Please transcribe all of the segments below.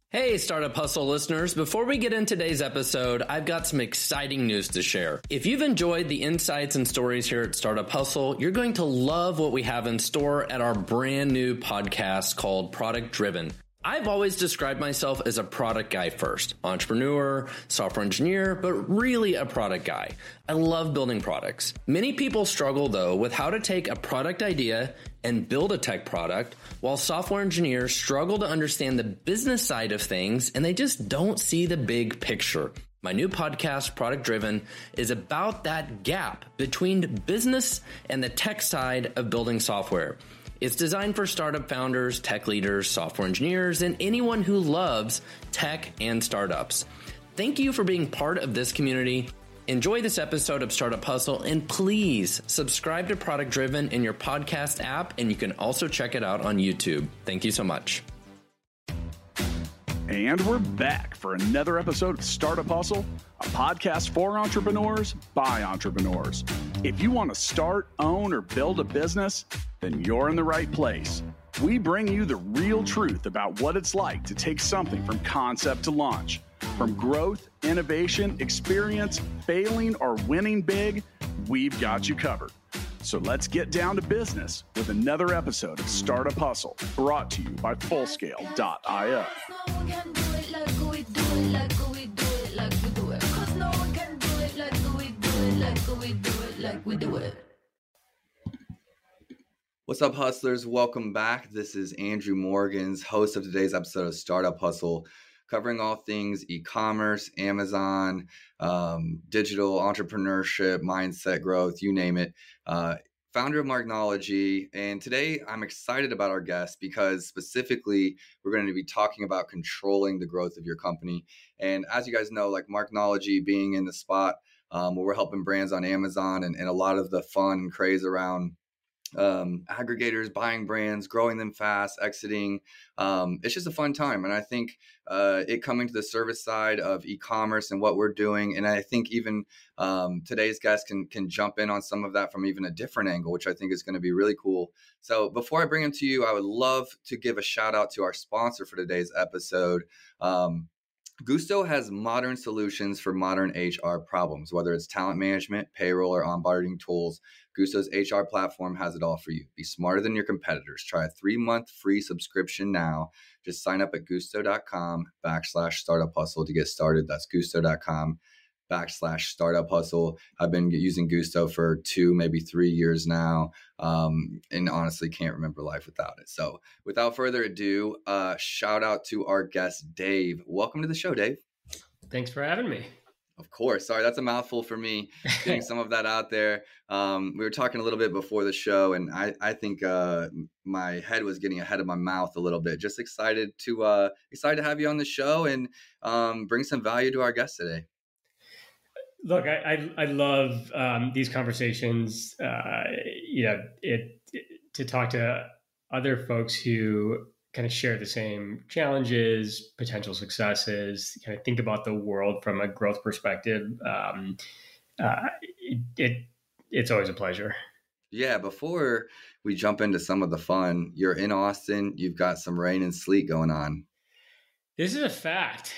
Hey, Startup Hustle listeners. Before we get into today's episode, I've got some exciting news to share. If you've enjoyed the insights and stories here at Startup Hustle, you're going to love what we have in store at our brand new podcast called Product Driven. I've always described myself as a product guy first, entrepreneur, software engineer, but really a product guy. I love building products. Many people struggle though with how to take a product idea and build a tech product, while software engineers struggle to understand the business side of things and they just don't see the big picture. My new podcast, Product Driven, is about that gap between business and the tech side of building software. It's designed for startup founders, tech leaders, software engineers, and anyone who loves tech and startups. Thank you for being part of this community. Enjoy this episode of Startup Hustle, and please subscribe to Product Driven in your podcast app, and you can also check it out on YouTube. Thank you so much. And we're back for another episode of Startup Hustle, a podcast for entrepreneurs by entrepreneurs. If you want to start, own, or build a business, then you're in the right place. We bring you the real truth about what it's like to take something from concept to launch. From growth, innovation, experience, failing, or winning big, we've got you covered. So let's get down to business with another episode of Startup Hustle, brought to you by Fullscale.io. What's up, hustlers? Welcome back. This is Andrew Morgans, host of today's episode of Startup Hustle, covering all things e-commerce, Amazon, digital entrepreneurship, mindset growth, you name it. Founder of Marknology. And today I'm excited about our guest because specifically we're going to be talking about controlling the growth of your company. And as you guys know, like Marknology being in the spot where we're helping brands on Amazon and a lot of the fun and craze around aggregators, buying brands, growing them fast, exiting. It's just a fun time. And I think it coming to the service side of e-commerce and what we're doing. And I think even today's guest can jump in on some of that from even a different angle, which I think is going to be really cool. So before I bring him to you, I would love to give a shout out to our sponsor for today's episode. Gusto has modern solutions for modern HR problems, whether it's talent management, payroll, or onboarding tools. Gusto's HR platform has it all for you. Be smarter than your competitors. Try a 3-month free subscription now. Just sign up at gusto.com/startup hustle to get started. That's gusto.com/startup hustle. I've been using Gusto for 2, maybe 3 years now, and honestly can't remember life without it. So without further ado, shout out to our guest, Dave. Welcome to the show, Dave. Thanks for having me. Of course. Sorry, that's a mouthful for me, getting some of that out there. We were talking a little bit before the show, and I think my head was getting ahead of my mouth a little bit. Just excited to have you on the show and bring some value to our guest today. Look, I love these conversations. To talk to other folks who kind of share the same challenges, potential successes, kind of think about the world from a growth perspective. It's always a pleasure. Yeah. Before we jump into some of the fun, you're in Austin. You've got some rain and sleet going on. This is a fact.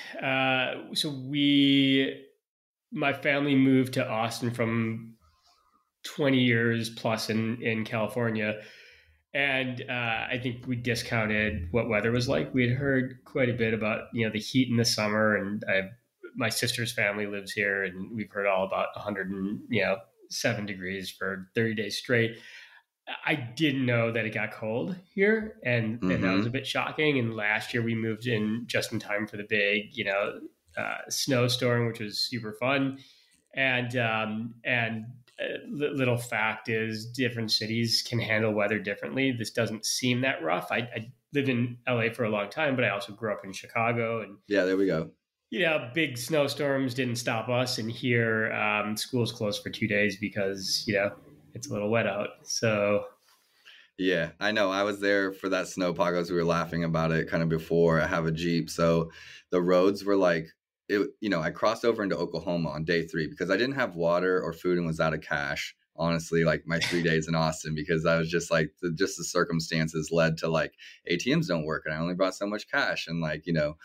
My family moved to Austin from 20 years plus in California. And I think we discounted what weather was like. We had heard quite a bit about, the heat in the summer, and my sister's family lives here, and we've heard all about 107 degrees for 30 days straight. I didn't know that it got cold here, and that was a bit shocking. And last year we moved in just in time for the big, snowstorm, which was super fun. And little fact is different cities can handle weather differently. This doesn't seem that rough. I lived in LA for a long time, but I also grew up in Chicago. And yeah, there we go. Big snowstorms didn't stop us. And here, school's closed for 2 days because, it's a little wet out. So yeah, I know. I was there for that snow pagos. We were laughing about it kind of before. I have a Jeep. So the roads were like, I crossed over into Oklahoma on day 3 because I didn't have water or food and was out of cash. Honestly, like my 3 days in Austin, because I was just like, the circumstances led to like ATMs don't work and I only brought so much cash. And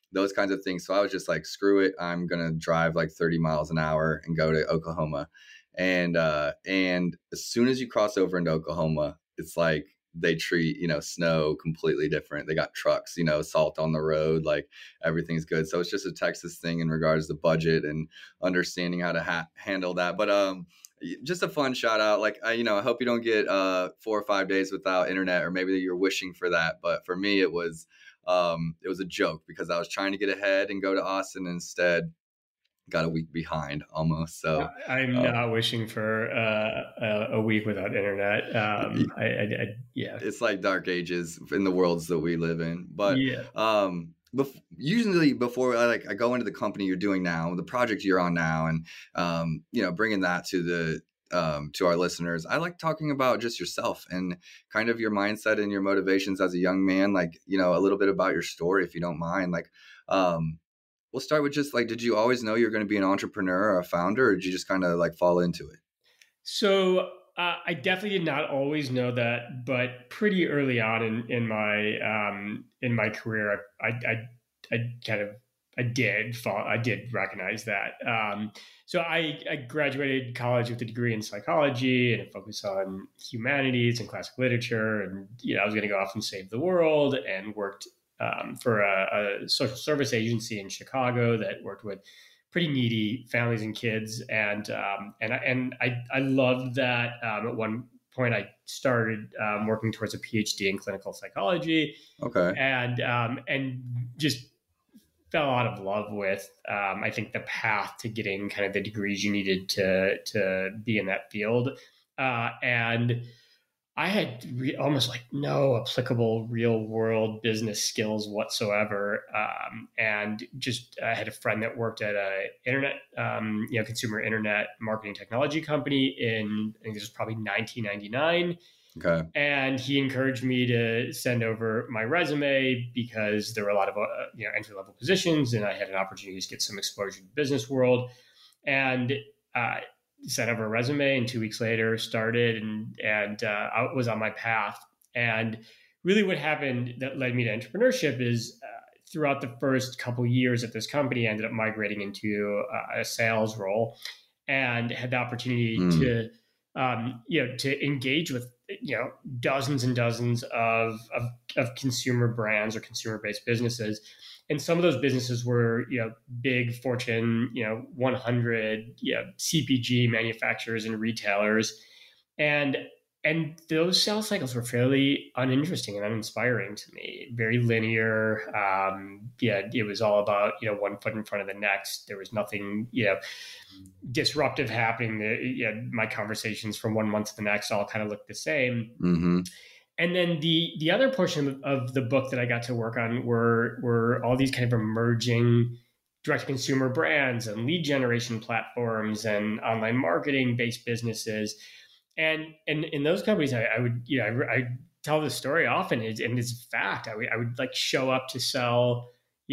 those kinds of things. So I was just like, screw it. I'm going to drive like 30 miles an hour and go to Oklahoma. And as soon as you cross over into Oklahoma, it's like they treat, snow completely different. They got trucks, salt on the road, like everything's good. So it's just a Texas thing in regards to budget and understanding how to handle that. But just a fun shout out. Like, I hope you don't get 4 or 5 days without internet, or maybe you're wishing for that. But for me, it was a joke because I was trying to get ahead and go to Austin, and instead got a week behind almost. So I'm not wishing for a week without internet. Yeah, it's like dark ages in the worlds that we live in. But yeah. Usually before I go into the company you're doing now, the project you're on now, and bringing that to our listeners, I like talking about just yourself and kind of your mindset and your motivations as a young man. Like, a little bit about your story, if you don't mind. Like, we'll start with just like, did you always know you're going to be an entrepreneur or a founder, or did you just kind of like fall into it? So I definitely did not always know that, but pretty early on in my career, I did recognize that. So I graduated college with a degree in psychology and a focus on humanities and classic literature, and I was going to go off and save the world, and worked for a social service agency in Chicago that worked with pretty needy families and kids, and I loved that. At one point, I started working towards a PhD in clinical psychology. Okay, and just fell out of love with I think the path to getting kind of the degrees you needed to be in that field, and I had almost like no applicable real world business skills whatsoever. And just I had a friend that worked at a internet, consumer internet marketing technology company I think this was probably 1999. Okay. And he encouraged me to send over my resume because there were a lot of entry level positions, and I had an opportunity to get some exposure to the business world. And sent over a resume, and 2 weeks later started and I was on my path. And really what happened that led me to entrepreneurship is throughout the first couple years at this company, I ended up migrating into a sales role, and had the opportunity to engage with dozens and dozens of consumer brands or consumer-based businesses. And some of those businesses were, big Fortune, 100, CPG manufacturers and retailers. And those sales cycles were fairly uninteresting and uninspiring to me. Very linear. It was all about, one foot in front of the next. There was nothing, disruptive happening. My conversations from 1 month to the next all kind of looked the same. Mm-hmm. And then the other portion of the book that I got to work on were all these kind of emerging direct-to-consumer brands and lead generation platforms and online marketing-based businesses. And in those companies, I would, I tell this story often, and it's a fact. I would like show up to sell,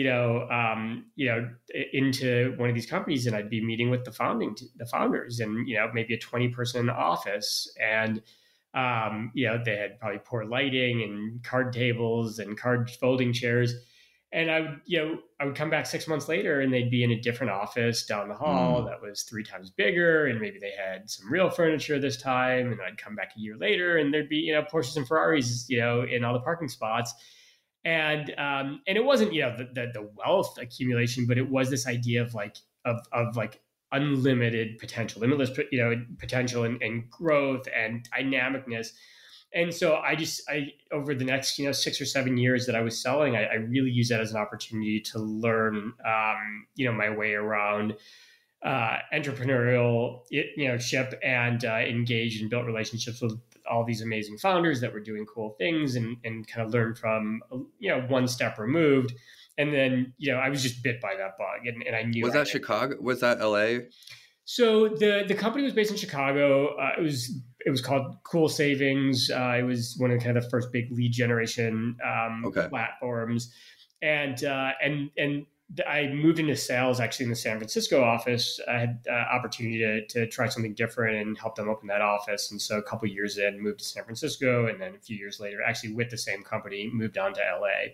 into one of these companies, and I'd be meeting with the founders, and maybe a 20-person office, and they had probably poor lighting and card tables and card folding chairs. And I would come back 6 months later, and they'd be in a different office down the hall that was 3 times bigger, and maybe they had some real furniture this time. And I'd come back a year later, and there'd be Porsches and Ferraris in all the parking spots. And it wasn't the wealth accumulation, but it was this idea of unlimited potential, limitless potential and growth and dynamicness. And so I over the next 6 or 7 years that I was selling, I really used that as an opportunity to learn my way around entrepreneurial ship, and engaged and built relationships with all these amazing founders that were doing cool things, and kind of learn from one step removed. And then I was just bit by that bug, and I knew. Was that Chicago? Was that LA? So the company was based in Chicago. It was called Cool Savings. It was one of kind of the first big lead generation platforms, and I moved into sales actually in the San Francisco office. I had opportunity to try something different and help them open that office. And so a couple of years in, moved to San Francisco, and then a few years later, actually with the same company, moved on to LA.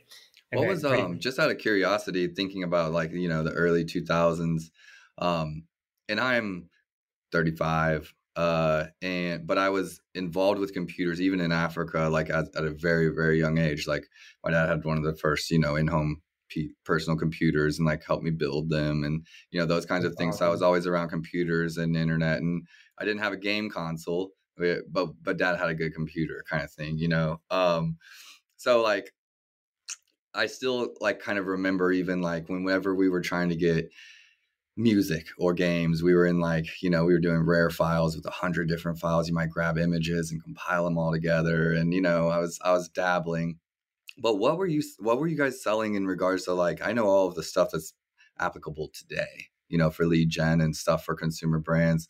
What was just out of curiosity, thinking about like, you know, the early 2000s, and I'm 35, but I was involved with computers even in Africa, like at a very, very young age. Like my dad had one of the first, you know, in-home personal computers and like helped me build them and, you know, those kinds of things. So I was always around computers and internet, and I didn't have a game console, but dad had a good computer kind of thing, you know? So like, I still like kind of remember even like whenever we were trying to get music or games, we were in like, you know, we were doing rare files with 100 different files. You might grab images and compile them all together. And, you know, I was dabbling. But what were you guys selling in regards to, like, I know all of the stuff that's applicable today, you know, for lead gen and stuff for consumer brands,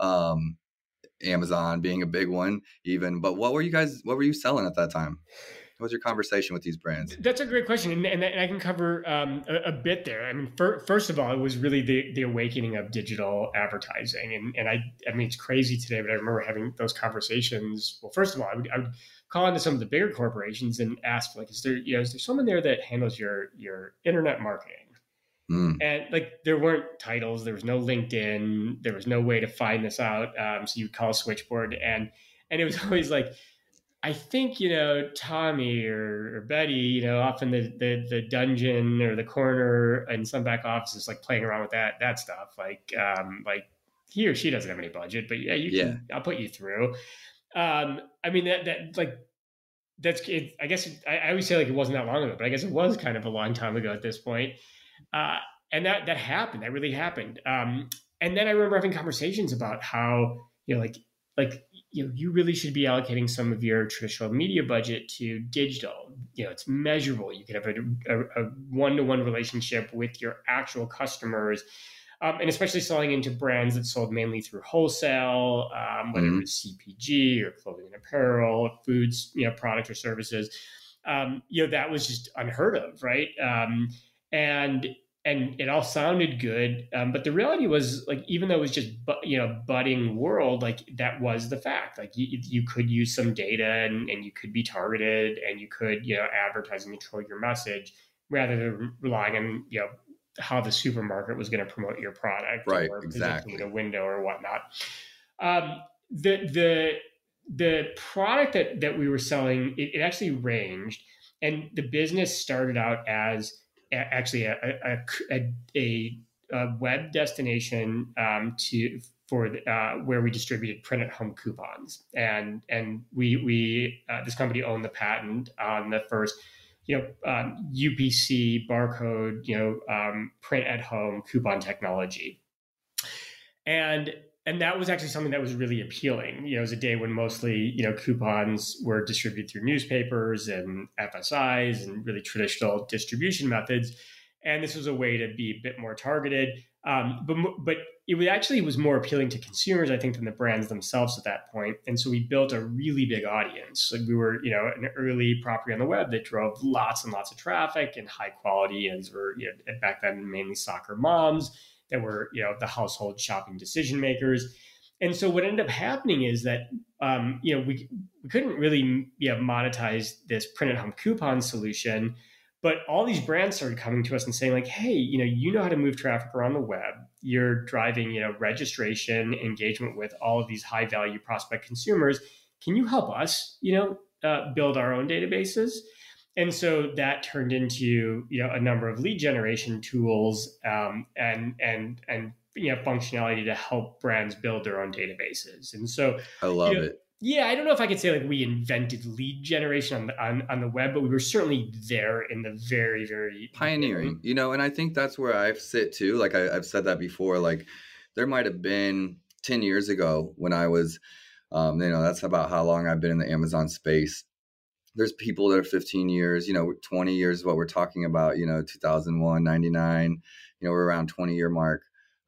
Amazon being a big one even, but what were you selling at that time? What was your conversation with these brands? That's a great question, and I can cover a bit there. I mean, first of all, it was really the awakening of digital advertising, and I mean, it's crazy today, but I remember having those conversations. Well, first of all, I would call into some of the bigger corporations and ask, like, is there someone there that handles your internet marketing? And like, there weren't titles, there was no LinkedIn, there was no way to find this out. So you call a switchboard, and it was always like, I think, you know, Tommy or Betty, you know, off in the dungeon or the corner in some back office is like playing around with that stuff. Like he or she doesn't have any budget, but yeah, I'll put you through. I mean, that like, that's it. I guess I always say like it wasn't that long ago, but I guess it was kind of a long time ago at this point. And that happened. That really happened. And then I remember having conversations about how, you know, like, you know, you really should be allocating some of your traditional media budget to digital. You know, it's measurable. You can have a one-to-one relationship with your actual customers, and especially selling into brands that sold mainly through wholesale, whether it was CPG or clothing and apparel, foods, you know, products or services. You know, that was just unheard of, right? And it all sounded good, but the reality was, like, even though it was just budding world, like, that was the fact. Like, you could use some data and you could be targeted, and you could, you know, advertise and control your message rather than relying on, you know, how the supermarket was going to promote your product, right? Or exactly, positioning a window or whatnot. The product that we were selling, it actually ranged, and the business started out as actually a web destination where we distributed print at home coupons, and we this company owned the patent on the first, you know, UPC barcode, you know, print at home coupon technology, and that was actually something that was really appealing. You know, it was a day when mostly, you know, coupons were distributed through newspapers and FSIs and really traditional distribution methods. And this was a way to be a bit more targeted. But it was more appealing to consumers, I think, than the brands themselves at that point. And so we built a really big audience. Like, we were, you know, an early property on the web that drove lots and lots of traffic and high quality. And were, you know, back then mainly soccer moms that were, you know, the household shopping decision makers. And so what ended up happening is that, you know, we couldn't really, you know, monetize this print at home coupon solution, but all these brands started coming to us and saying, like, hey, you know how to move traffic around the web. You're driving, you know, registration, engagement with all of these high value prospect consumers. Can you help us, you know, build our own databases? And so that turned into, you know, a number of lead generation tools, and you know, functionality to help brands build their own databases. And so I love it. Yeah, I don't know if I could say like we invented lead generation on the web, but we were certainly there in the very, very pioneering. You know, and I think that's where I sit too. Like I've said that before. Like there might have been 10 years ago when I was, you know, that's about how long I've been in the Amazon space. There's people that are 15 years, you know, 20 years is what we're talking about, you know, 2001, 99, you know, we're around 20-year mark.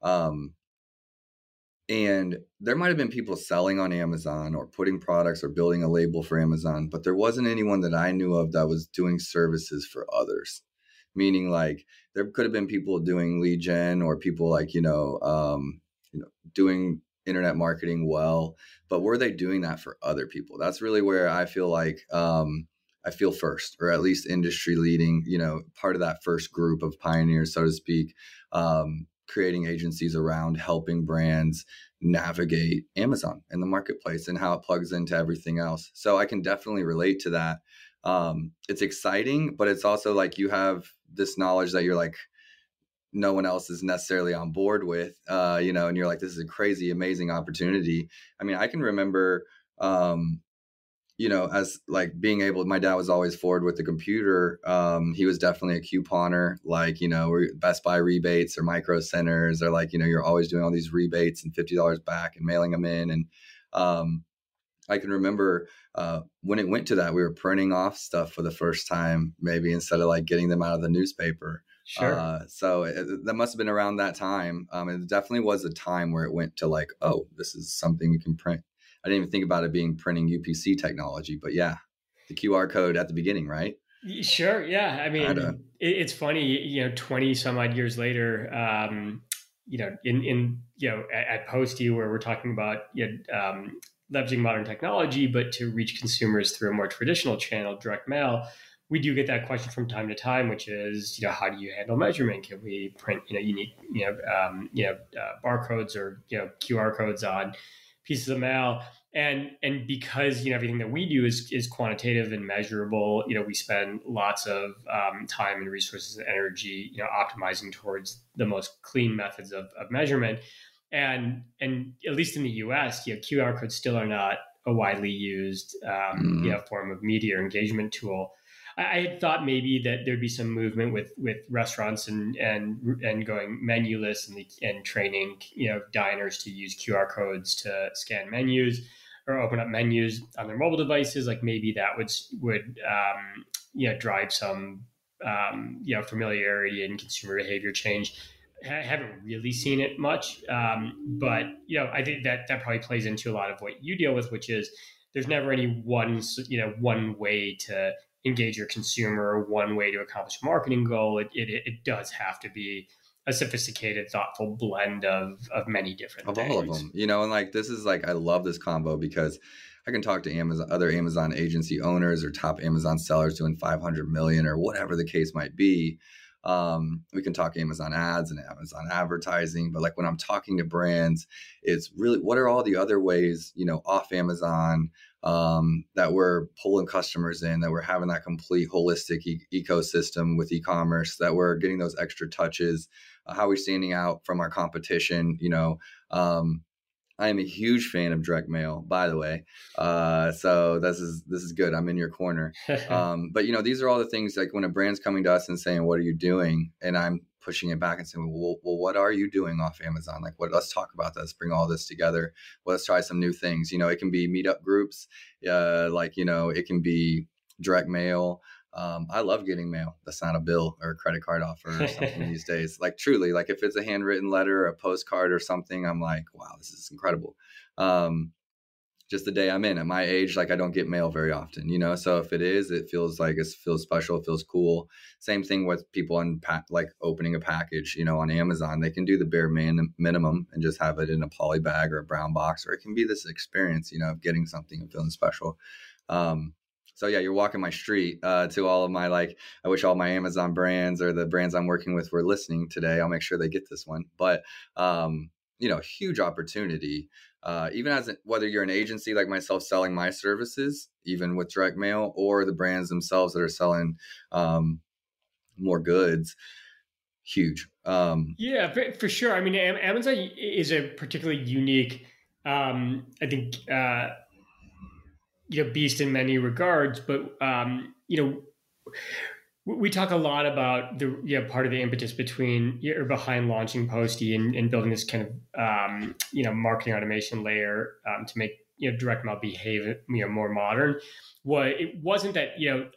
And there might have been people selling on Amazon or putting products or building a label for Amazon, but there wasn't anyone that I knew of that was doing services for others. Meaning, like, there could have been people doing lead gen or people like, you know, doing internet marketing well, but were they doing that for other people? That's really where I feel like I feel first, or at least industry leading, part of that first group of pioneers, so to speak, creating agencies around helping brands navigate Amazon and the marketplace and how it plugs into everything else. So I can definitely relate to that. It's exciting, but it's also like you have this knowledge that you're like, no one else is necessarily on board with, and you're like, this is a crazy, amazing opportunity. I mean, I can remember, as like being able, my dad was always forward with the computer. He was definitely a couponer, like, Best Buy rebates or Micro Centers, or like, you're always doing all these rebates and $50 back and mailing them in. And I can remember when it went to that, we were printing off stuff for the first time, maybe instead of like getting them out of the newspaper. Sure. So that must have been around that time. It definitely was a time where it went to like, oh, this is something we can print. I didn't even think about it being printing UPC technology, but yeah, the QR code at the beginning, right? Sure. Yeah. I mean, it's funny, 20 some odd years later, at Posty, where we're talking about leveraging modern technology, but to reach consumers through a more traditional channel, direct mail, we do get that question from time to time, which is, how do you handle measurement? Can we print, unique, barcodes or, QR codes on pieces of mail? And because, everything that we do is quantitative and measurable, we spend lots of time and resources and energy, optimizing towards the most clean methods of measurement. And at least in the US, QR codes still are not a widely used form of media or engagement tool. I had thought maybe that there'd be some movement with restaurants and going menuless and training diners to use QR codes to scan menus or open up menus on their mobile devices. Like maybe that would drive some familiarity and consumer behavior change. I haven't really seen it much, but I think that probably plays into a lot of what you deal with, which is there's never any one way to engage your consumer, one way to accomplish a marketing goal. It does have to be a sophisticated, thoughtful blend of many different things. All of them, and like, this is like, I love this combo because I can talk to other Amazon agency owners or top Amazon sellers doing 500 million or whatever the case might be. We can talk Amazon ads and Amazon advertising, but like when I'm talking to brands, it's really, what are all the other ways, off Amazon, that we're pulling customers in, that we're having that complete holistic ecosystem with e-commerce, that we're getting those extra touches, how we're standing out from our competition. I am a huge fan of direct mail, by the way. So this is good. I'm in your corner. But these are all the things, like when a brand's coming to us and saying, what are you doing? And I'm pushing it back and saying, well, what are you doing off Amazon? Like, let's talk about this, bring all this together. Well, let's try some new things. It can be meetup groups. It can be direct mail. I love getting mail that's not a bill or a credit card offer or something these days. Like, truly, like if it's a handwritten letter or a postcard or something, I'm like, wow, this is incredible. Just the day I'm in at my age, like I don't get mail very often, so if it is, it feels special. It feels cool. Same thing with people like opening a package, on Amazon. They can do the bare minimum and just have it in a poly bag or a brown box, or it can be this experience, of getting something and feeling special. So yeah, you're walking my street to all of my, like, I wish all my Amazon brands or the brands I'm working with were listening today. I'll make sure they get this one. But, huge opportunity, even whether you're an agency like myself selling my services, even with direct mail, or the brands themselves that are selling more goods, huge. Yeah, for sure. I mean, Amazon is a particularly unique, I think, beast in many regards, but we talk a lot about the part of the impetus behind launching Posty and building this kind of marketing automation layer to make direct mail behave more modern. It wasn't that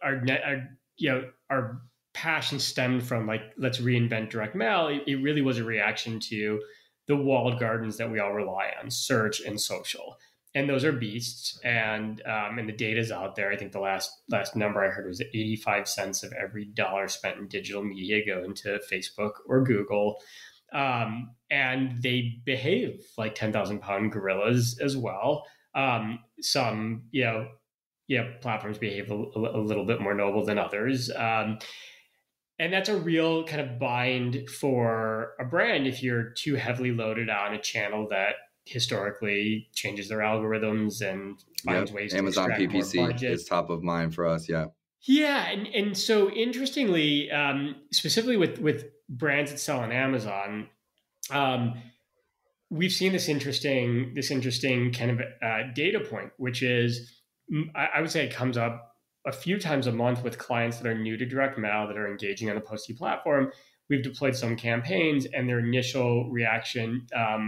our passion stemmed from like, let's reinvent direct mail. It really was a reaction to the walled gardens that we all rely on, search and social. And those are beasts, and the data's out there. I think the last number I heard was 85 cents of every dollar spent in digital media go into Facebook or Google, and they behave like 10,000-pound gorillas as well. Some, platforms behave a little bit more noble than others. And that's a real kind of bind for a brand if you're too heavily loaded on a channel that historically changes their algorithms and finds ways Amazon to extract PPC more budget. is top of mind for us. Yeah. Yeah. And so interestingly, specifically with brands that sell on Amazon, we've seen this interesting kind of data point, which is, I would say it comes up a few times a month with clients that are new to direct mail that are engaging on the Postie platform. We've deployed some campaigns, and their initial reaction,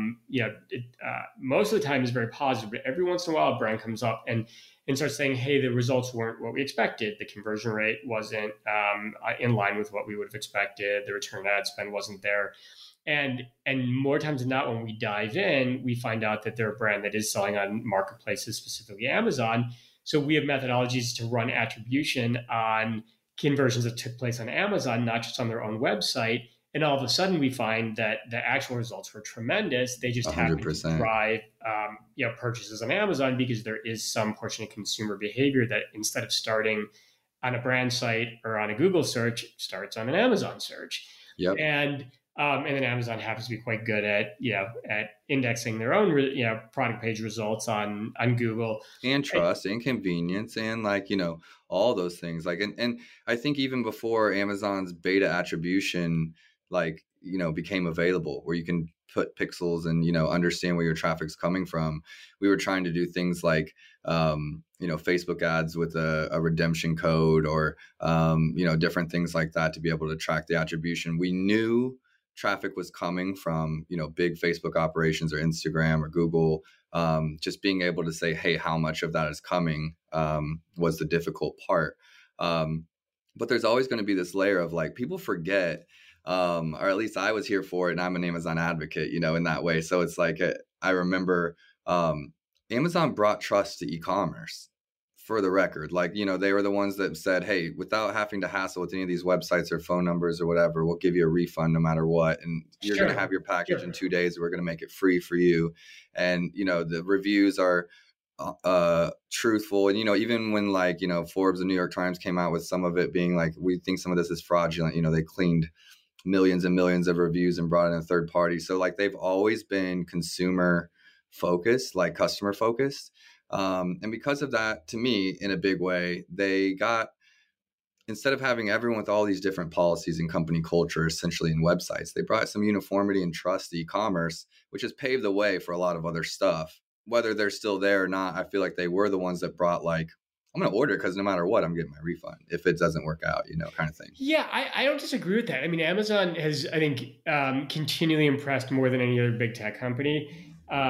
most of the time is very positive. But every once in a while, a brand comes up and starts saying, "Hey, the results weren't what we expected. The conversion rate wasn't in line with what we would have expected. The return ad spend wasn't there." And more times than not, when we dive in, we find out that they're a brand that is selling on marketplaces, specifically Amazon. So we have methodologies to run attribution on conversions that took place on Amazon, not just on their own website. And all of a sudden, we find that the actual results were tremendous. They just happen to drive purchases on Amazon because there is some portion of consumer behavior that instead of starting on a brand site or on a Google search, starts on an Amazon search. Yep. And then Amazon happens to be quite good at indexing their own product page results on Google, and trust and convenience and all those things. And I think even before Amazon's beta attribution became available, where you can put pixels and understand where your traffic's coming from, we were trying to do things like Facebook ads with a redemption code or different things like that to be able to track the attribution. We knew traffic was coming from, big Facebook operations or Instagram or Google. Just being able to say, hey, how much of that is coming was the difficult part. But there's always going to be this layer of people forget, or at least I was here for it, and I'm an Amazon advocate, in that way. So it's I remember Amazon brought trust to e-commerce. For the record, they were the ones that said, hey, without having to hassle with any of these websites or phone numbers or whatever, we'll give you a refund no matter what. And you're going to have your package in 2 days. We're going to make it free for you. And, the reviews are truthful. And, even when Forbes and New York Times came out with some of it being we think some of this is fraudulent, they cleaned millions and millions of reviews and brought in a third party. So they've always been consumer focused, customer focused. And because of that, to me, in a big way, they got, instead of having everyone with all these different policies and company culture essentially in websites, they brought some uniformity and trust to e-commerce, which has paved the way for a lot of other stuff. Whether they're still there or not, I feel like they were the ones that brought I'm going to order because no matter what, I'm getting my refund if it doesn't work out, kind of thing. Yeah, I don't disagree with that. I mean, Amazon has, I think, continually impressed more than any other big tech company.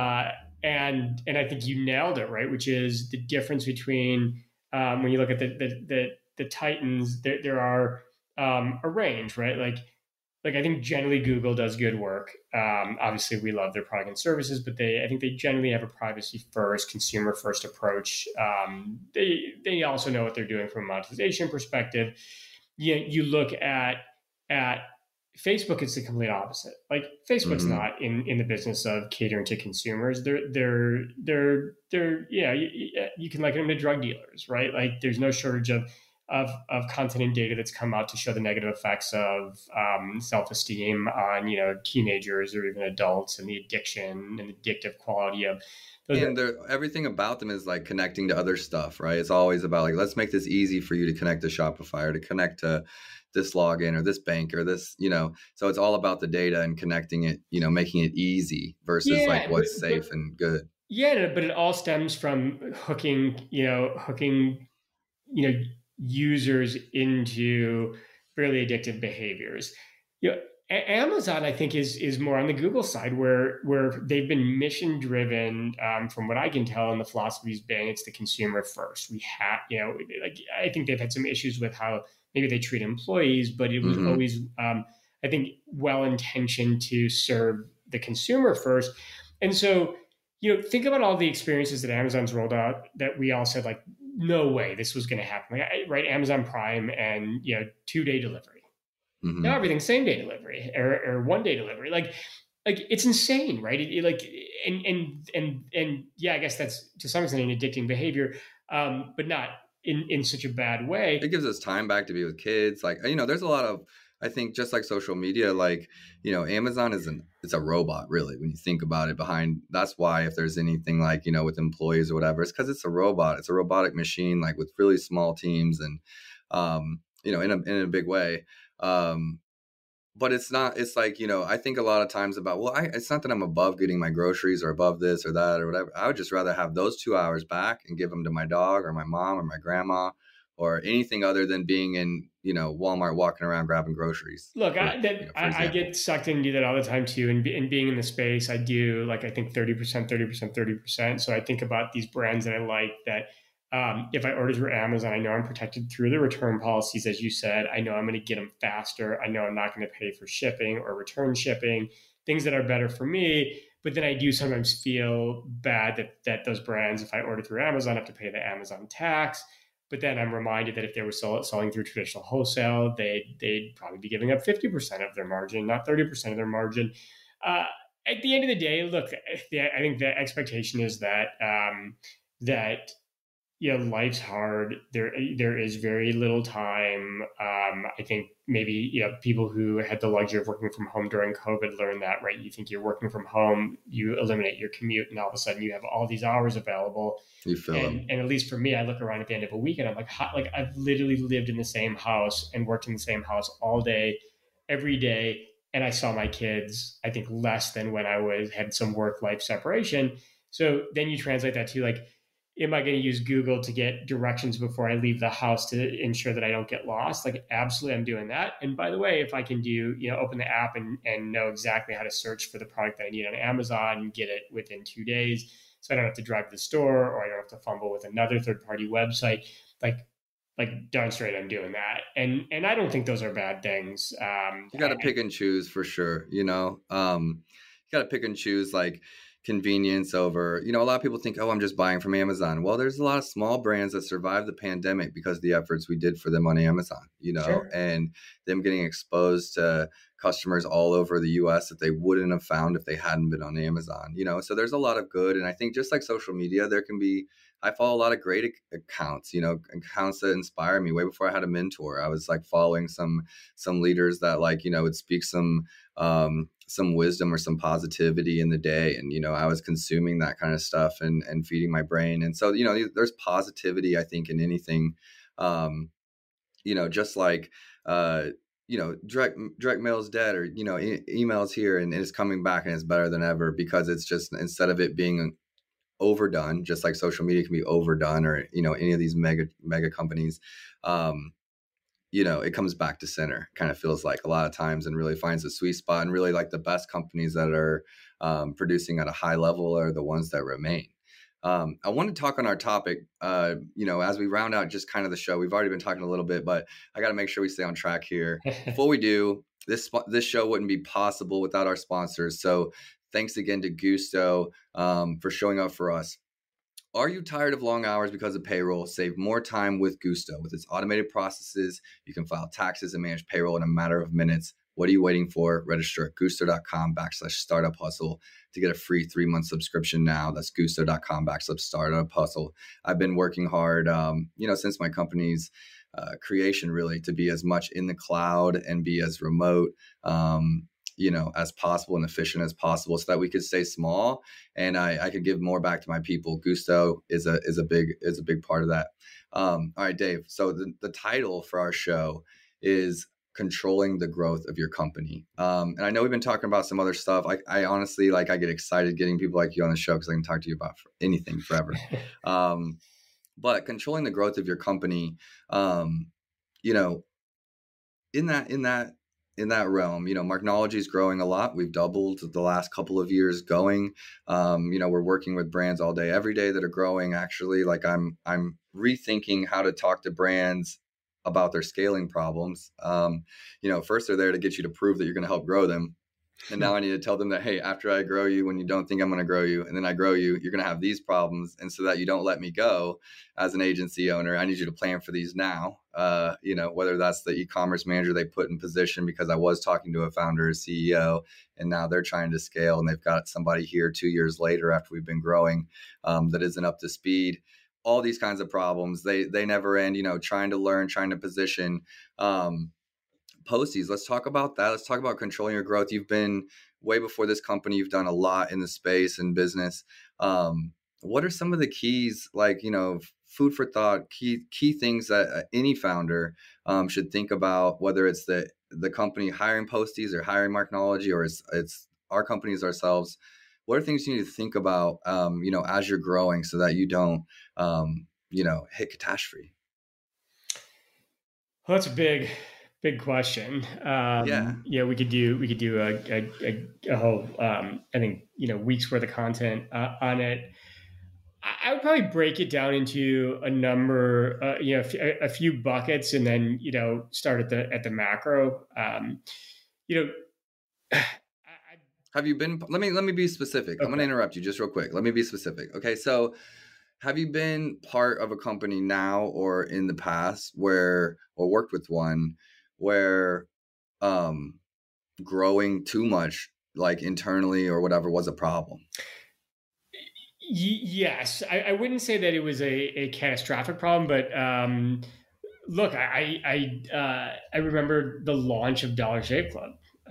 And I think you nailed it, right? Which is the difference between when you look at the Titans, there are a range, right? Like I think generally Google does good work. Obviously, we love their product and services, but I think they generally have a privacy first, consumer first approach. They also know what they're doing from a monetization perspective. You look at Facebook, it's the complete opposite. Facebook's not in the business of catering to consumers. They're you can liken them to drug dealers, right? There's no shortage of content and data that's come out to show the negative effects of self-esteem on teenagers or even adults, and the addiction and addictive quality of those. And everything about them is connecting to other stuff, right? It's always about let's make this easy for you to connect to Shopify or to connect to this login or this bank or this, so it's all about the data and connecting it, making it easy versus what's safe and good. Yeah, but it all stems from hooking users into really addictive behaviors. Amazon, I think, is more on the Google side where they've been mission driven. From what I can tell, and the philosophy's been it's the consumer first. We have, I think they've had some issues with how maybe they treat employees, but it was always, I think, well-intentioned to serve the consumer first. And so, think about all the experiences that Amazon's rolled out that we all said, no way this was going to happen, right? Amazon Prime and, 2-day delivery. Now everything's same-day delivery or 1-day delivery. It's insane, right? And yeah, I guess that's to some extent an addicting behavior. but not in such a bad way. It gives us time back to be with kids. Like, there's a lot of, I think, just like social media, like, Amazon it's a robot, really, when you think about it. That's why, if there's anything like, with employees or whatever, it's because it's a robot. It's a robotic machine, like with really small teams and, in a big way. But it's not, it's like, I think a lot of times about, it's not that I'm above getting my groceries or above this or that or whatever. I would just rather have those 2 hours back and give them to my dog or my mom or my grandma or anything other than being in, Walmart walking around grabbing groceries. Look, I get sucked into that all the time too. And being in the space, I do like, I think 30%, 30%, 30%. So I think about these brands that I like that, if I order through Amazon, I know I'm protected through the return policies, as you said. I know I'm going to get them faster. I know I'm not going to pay for shipping or return shipping, things that are better for me. But then I do sometimes feel bad that those brands, if I order through Amazon, have to pay the Amazon tax. But then I'm reminded that if they were selling through traditional wholesale, they'd probably be giving up 50% of their margin, not 30% of their margin. At the end of the day, look, I think the expectation is that life's hard. There is very little time. I think maybe, people who had the luxury of working from home during COVID learned that, right? You think you're working from home, you eliminate your commute, and all of a sudden you have all these hours available. You feel and at least for me, I look around at the end of a week and I'm like, I've literally lived in the same house and worked in the same house all day, every day. And I saw my kids, I think, less than when I had some work-life separation. So then you translate that to like, am I going to use Google to get directions before I leave the house to ensure that I don't get lost? Like, absolutely, I'm doing that. And by the way, if I can open the app and know exactly how to search for the product that I need on Amazon and get it within 2 days, so I don't have to drive to the store or I don't have to fumble with another third-party website, like darn straight, I'm doing that. And I don't think those are bad things. You got to pick and choose for sure. You got to pick and choose, like, convenience over, a lot of people think, I'm just buying from Amazon. Well, there's a lot of small brands that survived the pandemic because of the efforts we did for them on Amazon, Sure. And them getting exposed to customers all over the US that they wouldn't have found if they hadn't been on Amazon, so there's a lot of good. And I think just like social media, I follow a lot of great accounts, accounts that inspire me. Way before I had a mentor, I was like following some leaders that would speak some wisdom or some positivity in the day. And, I was consuming that kind of stuff and feeding my brain. And so, there's positivity, I think, in anything, just like, direct mail's dead or, emails here and it's coming back and it's better than ever because it's just, instead of it being overdone, just like social media can be overdone or, any of these mega companies, it comes back to center, kind of feels like a lot of times, and really finds a sweet spot. And really, like, the best companies that are producing at a high level are the ones that remain. I want to talk on our topic, as we round out just kind of the show. We've already been talking a little bit, but I got to make sure we stay on track here. Before we do, this show wouldn't be possible without our sponsors. So thanks again to Gusto for showing up for us. Are you tired of long hours because of payroll? Save more time with Gusto. With its automated processes, you can file taxes and manage payroll in a matter of minutes. What are you waiting for? Register at gusto.com/startuphustle to get a free 3-month subscription now. That's gusto.com/startuphustle. I've been working hard, since my company's creation, really, to be as much in the cloud and be as remote, as possible and efficient as possible, so that we could stay small and I could give more back to my people. Gusto is a big part of that. All right, Dave. So the title for our show is Controlling the Growth of Your Company. And I know we've been talking about some other stuff. I honestly, I get excited getting people like you on the show because I can talk to you about anything forever. But controlling the growth of your company, in that realm, Marknology is growing a lot. We've doubled the last couple of years going. We're working with brands all day, every day that are growing. Actually, I'm rethinking how to talk to brands about their scaling problems. First they're there to get you to prove that you're going to help grow them. And now I need to tell them that, hey, after I grow you, when you don't think I'm going to grow you, and then I grow you, you're going to have these problems. And so that you don't let me go as an agency owner, I need you to plan for these now. Whether that's the e-commerce manager they put in position because I was talking to a founder or CEO, and now they're trying to scale and they've got somebody here 2 years later after we've been growing that isn't up to speed. all these kinds of problems. They never end, trying to learn, trying to position. Posties, let's talk about that. Let's talk about controlling your growth. You've been way before this company. You've done a lot in the space and business. What are some of the keys, like, food for thought, key things that any founder should think about, whether it's the company hiring Posties or hiring Marknology, or it's our companies ourselves? What are things you need to think about, as you're growing, so that you don't, hit catastrophe? Well, that's a big question. We could do a whole, I think, weeks worth of content on it. I would probably break it down into a number, a few buckets, and then, start at the macro. Have you been, let me be specific. Okay. I'm going to interrupt you just real quick. Let me be specific. Okay. So have you been part of a company now or in the past or worked with one where growing too much, like internally or whatever, was a problem? Yes. I wouldn't say that it was a catastrophic problem, but look, I remember the launch of Dollar Shave Club.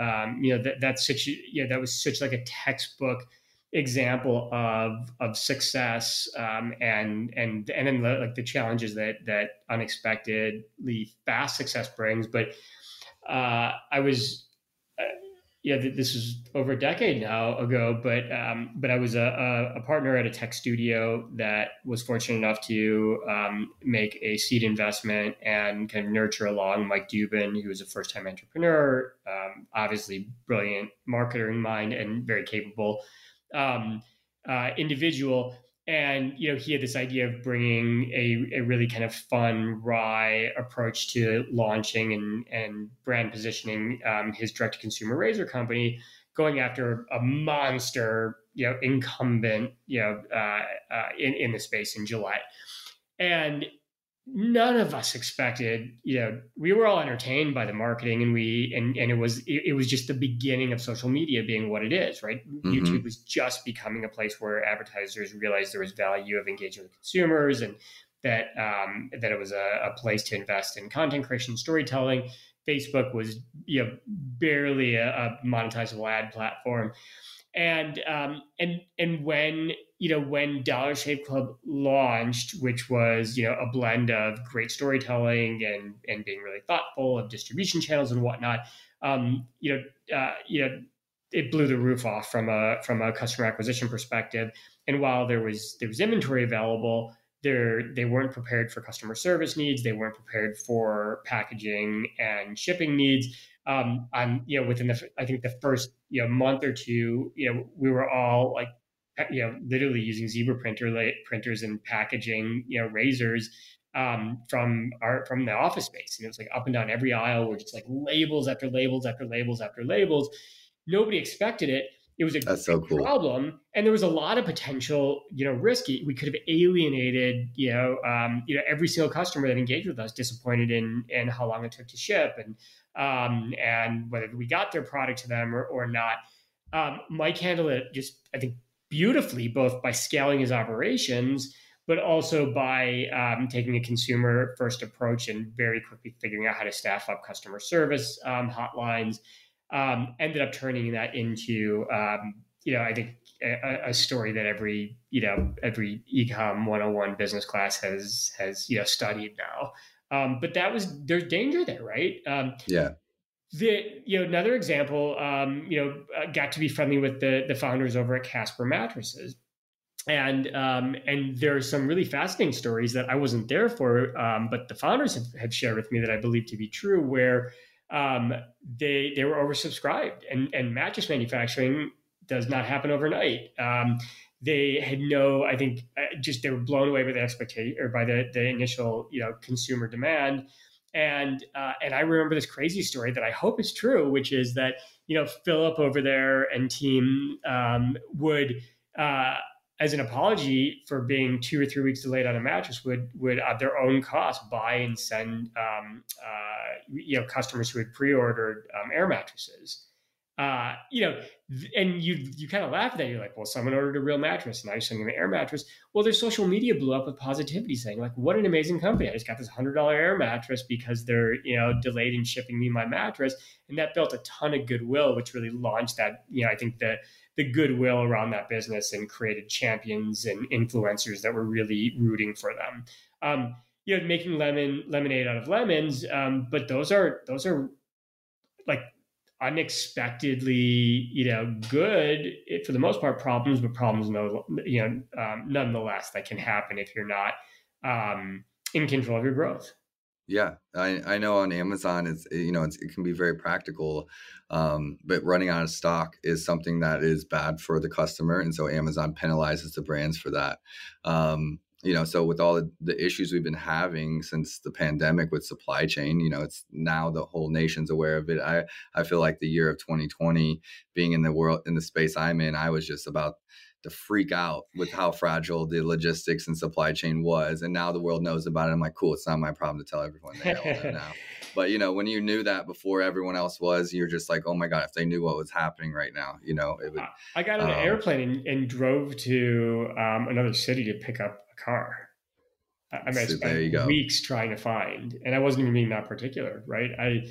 That was such like a textbook example of success, and then like the challenges that unexpectedly fast success brings. But I was, this was over a decade now ago, but I was a partner at a tech studio that was fortunate enough to make a seed investment and kind of nurture along Mike Dubin, who was a first-time entrepreneur, obviously brilliant marketer in mind and very capable individual. And, he had this idea of bringing a really kind of fun, wry approach to launching and brand positioning his direct-to-consumer razor company, going after a monster, incumbent, in the space in Gillette. And none of us expected, we were all entertained by the marketing, and it was just the beginning of social media being what it is, right? Mm-hmm. YouTube was just becoming a place where advertisers realized there was value of engaging with consumers, and that it was a place to invest in content creation, storytelling. Facebook was, barely a monetizable ad platform. And when Dollar Shave Club launched, which was, a blend of great storytelling and being really thoughtful of distribution channels and whatnot, it blew the roof off from a customer acquisition perspective. And while there was inventory available, they weren't prepared for customer service needs. They weren't prepared for packaging and shipping needs. Within the first, month or two, we were all like, literally using Zebra printers and packaging, razors from the office space. And it was like up and down every aisle were just like labels after labels after labels after labels. Nobody expected it. It was a cool problem, and there was a lot of potential, risk. We could have alienated, every single customer that engaged with us, disappointed in how long it took to ship, and whether we got their product to them or not. Mike handled it just, I think, beautifully, both by scaling his operations, but also by taking a consumer first approach and very quickly figuring out how to staff up customer service hotlines. Ended up turning that into, I think a story that every Ecom 101 business class has studied now. But there's danger there, right? Yeah. Another example, got to be friendly with the founders over at Casper Mattresses. And there are some really fascinating stories that I wasn't there for, but the founders have shared with me that I believe to be true, where they were oversubscribed, and mattress manufacturing does not happen overnight. They had they were blown away by the expectation or by the initial, consumer demand. And I remember this crazy story that I hope is true, which is that, Philip over there and team would, as an apology for being 2 or 3 weeks delayed on a mattress, would at their own cost buy and send customers who had pre-ordered air mattresses. and you kind of laugh at that. You're like, well, someone ordered a real mattress, and now you're sending an air mattress. Well, their social media blew up with positivity, saying like, what an amazing company! I just got this $100 air mattress because they're delayed in shipping me my mattress, and that built a ton of goodwill, which really launched that. I think the goodwill around that business and created champions and influencers that were really rooting for them. Making lemonade out of lemons, but those are like unexpectedly, good for the most part problems, but problems, nonetheless, that can happen if you're not in control of your growth. Yeah, I know on Amazon, it can be very practical, but running out of stock is something that is bad for the customer. And so Amazon penalizes the brands for that. So with all the issues we've been having since the pandemic with supply chain, it's now the whole nation's aware of it. I feel like the year of 2020 being in the space I'm in, I was just about to freak out with how fragile the logistics and supply chain was. And now the world knows about it. I'm like, cool, it's not my problem to tell everyone they know that now. But, when you knew that before everyone else was, you're just like, oh my God, if they knew what was happening right now, it would. I got on an airplane and drove to another city to pick up a car. I spent weeks trying to find, and I wasn't even being that particular, right?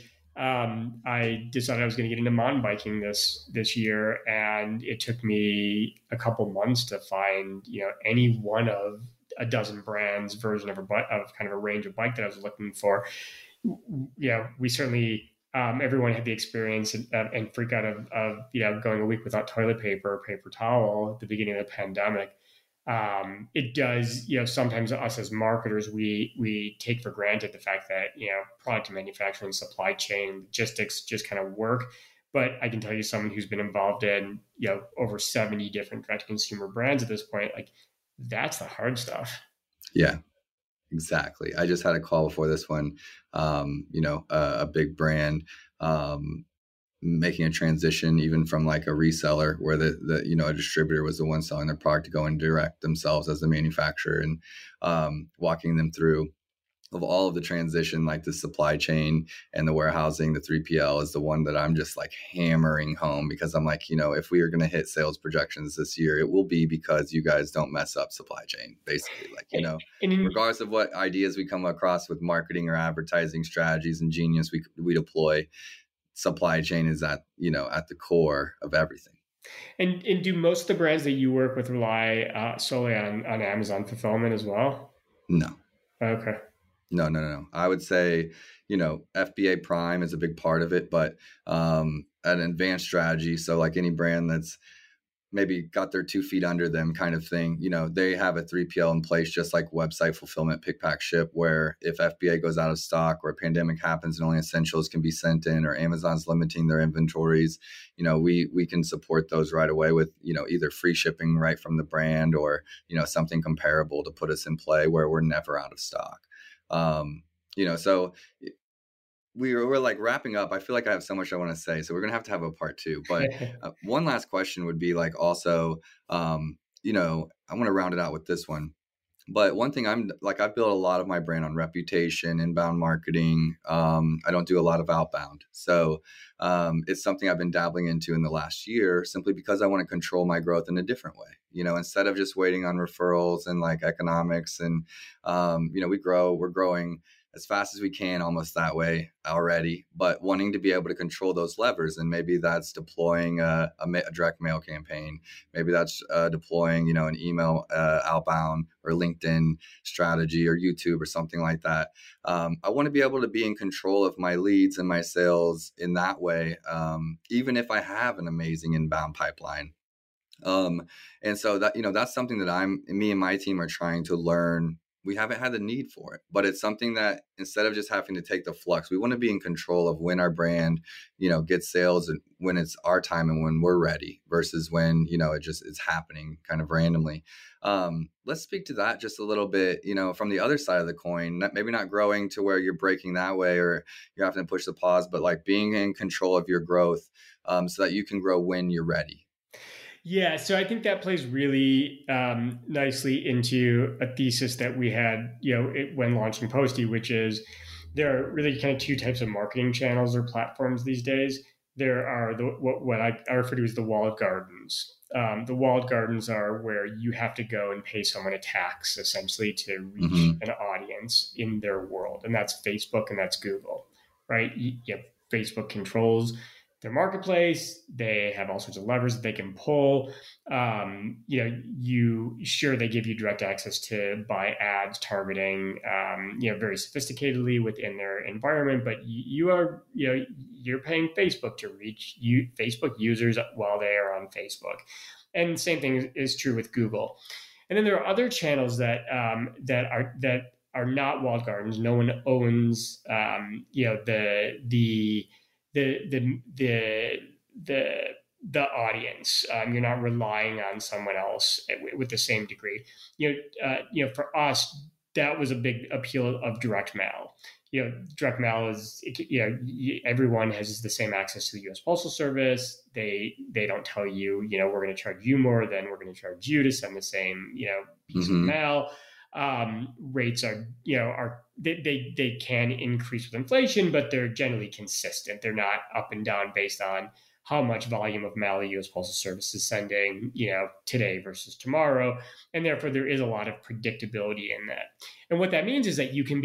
I decided I was going to get into mountain biking this year, and it took me a couple months to find, any one of a dozen brands version of kind of a range of bike that I was looking for. We certainly, everyone had the experience and freak out of going a week without toilet paper or paper towel at the beginning of the pandemic. It does, sometimes us as marketers, we take for granted the fact that, product manufacturing, supply chain, logistics just kind of work. But I can tell you, someone who's been involved in, over 70 different direct consumer brands at this point, like that's the hard stuff. Yeah, exactly. I just had a call before this one, a big brand, making a transition even from like a reseller where a distributor was the one selling their product to go and direct themselves as the manufacturer, and walking them through of all of the transition, like the supply chain and the warehousing. The 3PL is the one that I'm just like hammering home, because I'm like, if we are going to hit sales projections this year, it will be because you guys don't mess up supply chain, basically. Like, regardless of what ideas we come across with marketing or advertising strategies and genius we deploy, supply chain is at the core of everything. And do most of the brands that you work with rely solely on Amazon fulfillment as well? No. Okay. No. I would say, FBA Prime is a big part of it, but an advanced strategy. So like any brand that's maybe got their 2 feet under them kind of thing, they have a 3PL in place, just like website fulfillment, pick, pack, ship, where if FBA goes out of stock or a pandemic happens and only essentials can be sent in, or Amazon's limiting their inventories, we can support those right away with, either free shipping right from the brand, or, something comparable to put us in play where we're never out of stock. So we're like wrapping up. I feel like I have so much I want to say, so we're going to have a part 2, but one last question would be like, also, I want to round it out with this one, but one thing I've built a lot of my brand on reputation, inbound marketing. I don't do a lot of outbound. So, it's something I've been dabbling into in the last year, simply because I want to control my growth in a different way, instead of just waiting on referrals and like economics and, we're growing as fast as we can, almost that way already, but wanting to be able to control those levers. And maybe that's deploying a direct mail campaign. Maybe that's deploying, an email outbound or LinkedIn strategy or YouTube or something like that. I want to be able to be in control of my leads and my sales in that way, even if I have an amazing inbound pipeline. And so that, that's something that me and my team are trying to learn. We haven't had the need for it, but it's something that instead of just having to take the flux, we want to be in control of when our brand, gets sales and when it's our time and when we're ready, versus when, it's happening kind of randomly. Let's speak to that just a little bit, from the other side of the coin, maybe not growing to where you're breaking that way or you're having to push the pause, but like being in control of your growth, so that you can grow when you're ready. Yeah, so I think that plays really nicely into a thesis that we had, when launching Posty, which is there are really kind of 2 types of marketing channels or platforms these days. there are what I refer to as the walled gardens. The walled gardens are where you have to go and pay someone a tax, essentially, to reach an audience in their world. And that's Facebook and that's Google, right? Facebook controls their marketplace. They have all sorts of levers that they can pull. They give you direct access to buy ads targeting, very sophisticatedly within their environment, but you're paying Facebook to reach Facebook users while they are on Facebook. And the same thing is true with Google. And then there are other channels that are not walled gardens. No one owns, the audience. You're not relying on someone else with the same degree. For us, that was a big appeal of direct mail. Direct mail is, everyone has the same access to the U.S. Postal Service. They don't tell you, we're going to charge you more than we're going to charge you to send the same, piece of mail. Rates are they can increase with inflation, but they're generally consistent. They're not up and down based on how much volume of mail the U.S. Postal Service is sending, today versus tomorrow. And therefore there is a lot of predictability in that. And what that means is that you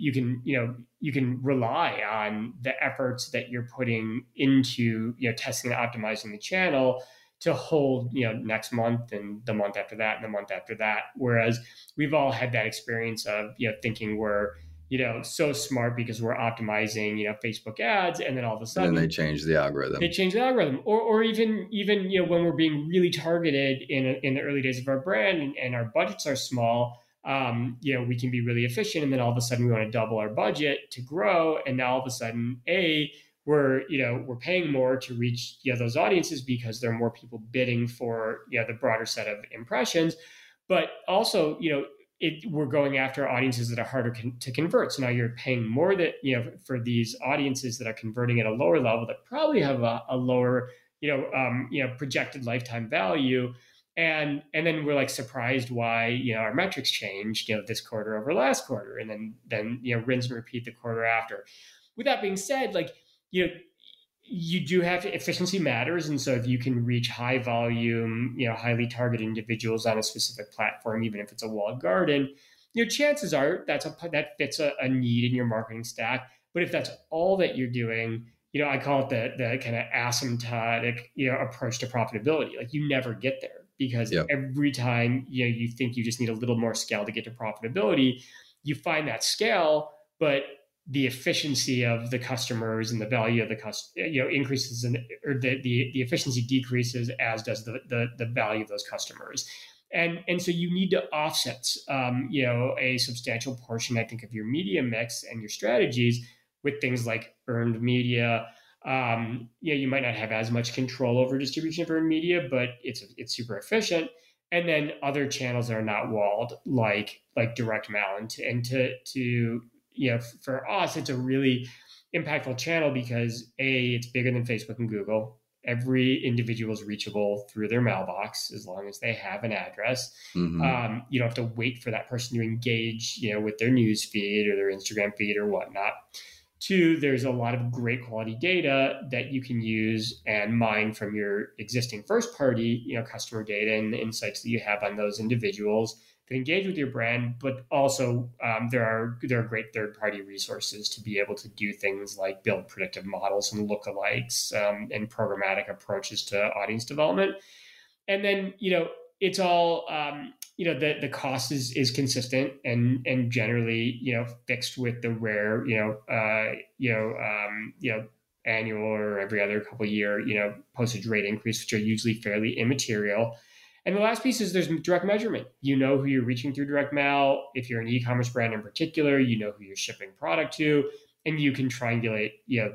can rely on the efforts that you're putting into, testing and optimizing the channel to hold, next month and the month after that and the month after that. Whereas we've all had that experience of, thinking we're, so smart because we're optimizing, Facebook ads, and then all of a sudden and then they change the algorithm. Or even when we're being really targeted in the early days of our brand and our budgets are small, we can be really efficient, and then all of a sudden we want to double our budget to grow, and now all of a sudden we're paying more to reach those audiences because there are more people bidding for the broader set of impressions, but also we're going after audiences that are harder to convert. So now you're paying more for these audiences that are converting at a lower level that probably have a lower projected lifetime value. And then we're surprised why our metrics changed this quarter over last quarter, and then rinse and repeat the quarter after. With that being said, you do have to, efficiency matters. And so if you can reach high volume, highly targeted individuals on a specific platform, even if it's a walled garden, chances are that fits a need in your marketing stack. But if that's all that you're doing, I call it the kind of asymptotic, approach to profitability. You never get there because every time, you think you just need a little more scale to get to profitability, you find that scale, but the efficiency of the customers and the value of the customer, increases, or the efficiency decreases, as does the value of those customers. And so you need to offset, a substantial portion, I think, of your media mix and your strategies with things like earned media. You might not have as much control over distribution of earned media, but it's super efficient. And then other channels that are not walled, like direct mail, and to for us, it's a really impactful channel because it's bigger than Facebook and Google. Every individual is reachable through their mailbox as long as they have an address. You don't have to wait for that person to engage, with their news feed or their Instagram feed or whatnot. Two, there's a lot of great quality data that you can use and mine from your existing first party, customer data and the insights that you have on those individuals that engage with your brand. But also there are great third-party resources to be able to do things like build predictive models and lookalikes and programmatic approaches to audience development. And then, it's all, the cost is consistent and generally, fixed with the rare, annual or every other couple of year, postage rate increase, which are usually fairly immaterial. And the last piece is there's direct measurement. You know who you're reaching through direct mail. If you're an e-commerce brand in particular, you know who you're shipping product to, and you can triangulate,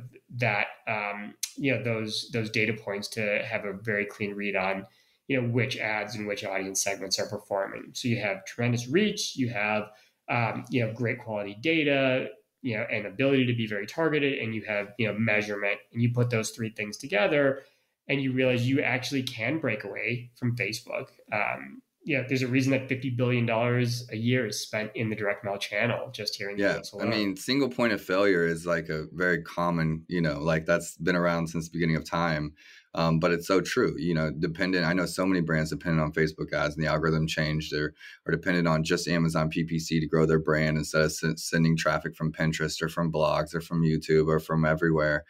those data points to have a very clean read on, which ads and which audience segments are performing. So you have tremendous reach, you have, great quality data, and ability to be very targeted, and you have, measurement, and you put those three things together, and you realize you actually can break away from Facebook. there's a reason that $50 billion a year is spent in the direct mail channel just here in the US alone. I mean, single point of failure is like a very common, like that's been around since the beginning of time. But it's so true, I know so many brands dependent on Facebook ads, and the algorithm changed or dependent on just Amazon PPC to grow their brand instead of sending traffic from Pinterest or from blogs or from YouTube or from everywhere,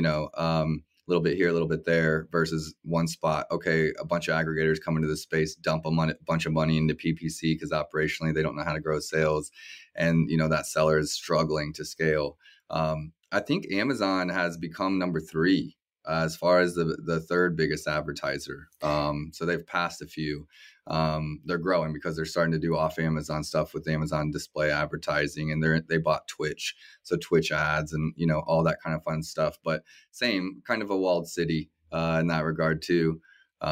a little bit here, a little bit there versus one spot. Okay, a bunch of aggregators come into the space, dump a bunch of money into PPC because operationally they don't know how to grow sales. And, that seller is struggling to scale. I think Amazon has become number 3 as far as the third biggest advertiser. So they've passed a few. They're growing because they're starting to do off Amazon stuff with Amazon display advertising, and they bought Twitch. So Twitch ads and, all that kind of fun stuff, but same kind of a walled city, in that regard too.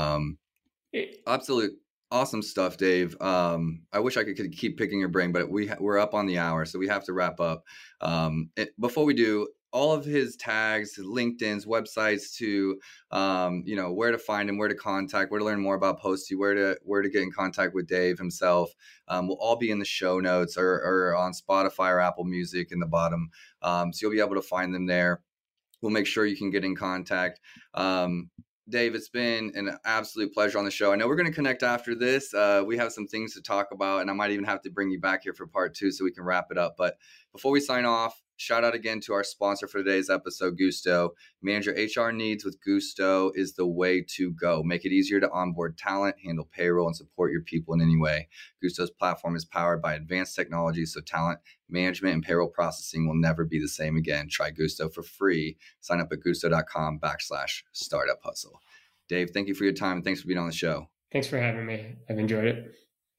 Absolute awesome stuff, Dave. I wish I could keep picking your brain, but we're up on the hour, so we have to wrap up. Before we do, all of his tags, LinkedIn's, websites to, where to find him, where to contact, where to learn more about Posty, where to get in contact with Dave himself, will all be in the show notes or on Spotify or Apple Music in the bottom. So you'll be able to find them there. We'll make sure you can get in contact. Dave, it's been an absolute pleasure on the show. I know we're going to connect after this. We have some things to talk about, and I might even have to bring you back here for part 2 so we can wrap it up. But before we sign off, shout out again to our sponsor for today's episode, Gusto. Manage your HR needs with Gusto is the way to go. Make it easier to onboard talent, handle payroll, and support your people in any way. Gusto's platform is powered by advanced technology, so talent management and payroll processing will never be the same again. Try Gusto for free. Sign up at gusto.com/startup hustle. Dave, thank you for your time, and thanks for being on the show. Thanks for having me. I've enjoyed it.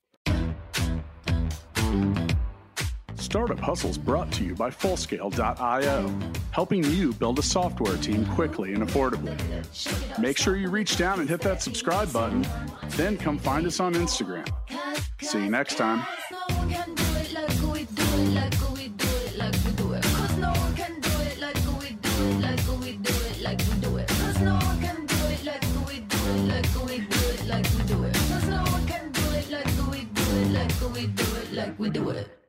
Startup Hustle is brought to you by Fullscale.io, helping you build a software team quickly and affordably. Make sure you reach down and hit that subscribe button, then come find us on Instagram. See you next time. We do it.